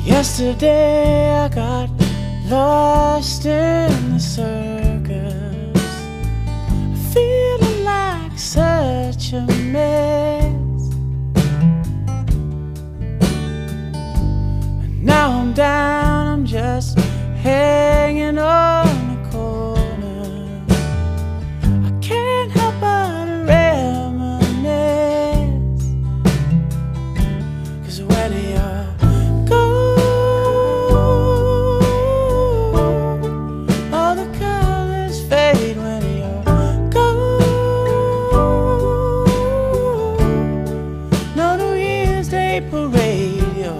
Yesterday I got lost in the circus, feeling like such a mess. And now I'm down, I'm just hanging on the corner. I can't help but reminisce, 'cause when you're parade, your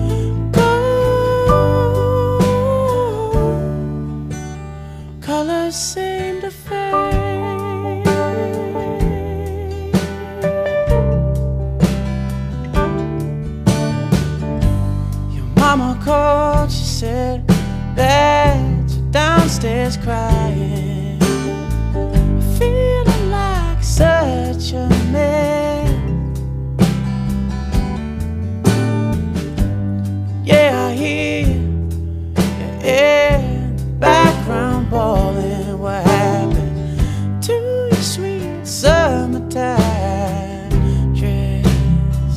gold colors seem to fade. Your mama called, she said that you're downstairs crying, feeling like such a mess. Yeah, I hear you in the background bawling. What happened to your sweet summertime dress?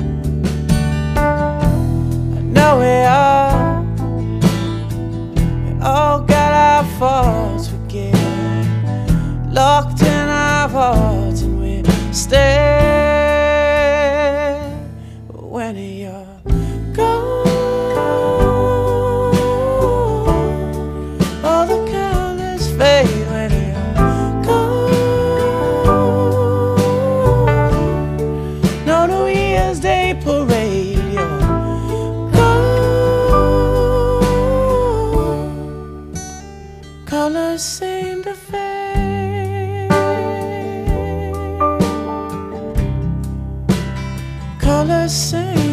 I know we all got our faults. We get locked in our hearts and we stay. But when you're gone, fade when you're gone. No New Year's Day parade, you're gone. Colors seem to fade. Colors seem